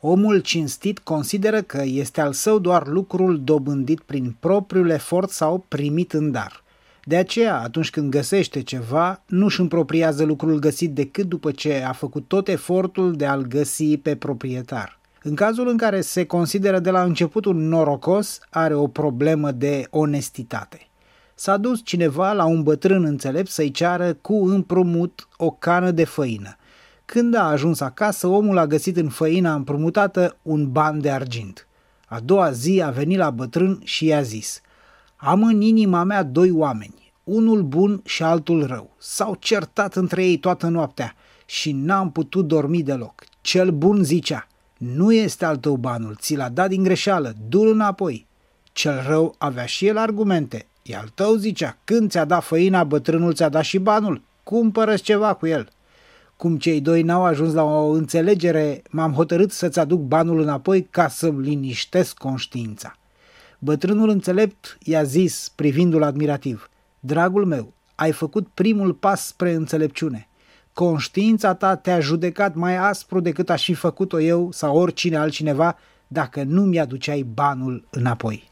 Omul cinstit consideră că este al său doar lucrul dobândit prin propriul efort sau primit în dar. De aceea, atunci când găsește ceva, nu-și împropriază lucrul găsit decât după ce a făcut tot efortul de a-l găsi pe proprietar. În cazul în care se consideră de la început un norocos, are o problemă de onestitate. S-a dus cineva la un bătrân înțelept să-i ceară cu împrumut o cană de făină. Când a ajuns acasă, omul a găsit în făina împrumutată un ban de argint. A doua zi a venit la bătrân și i-a zis: "Am în inima mea 2 oameni, unul bun și altul rău. S-au certat între ei toată noaptea și n-am putut dormi deloc. Cel bun zicea: 'Nu este al tău banul, ți l-a dat din greșeală, du-l înapoi.' Cel rău avea și el argumente. E al tău, zicea, când ți-a dat făina, bătrânul ți-a dat și banul, cumpără-ți ceva cu el." Cum cei 2 n-au ajuns la o înțelegere, m-am hotărât să-ți aduc banul înapoi ca să-mi liniștesc conștiința." Bătrânul înțelept i-a zis, privindu-l admirativ: "Dragul meu, ai făcut primul pas spre înțelepciune. Conștiința ta te-a judecat mai aspru decât aș fi făcut-o eu sau oricine altcineva dacă nu mi-aduceai banul înapoi."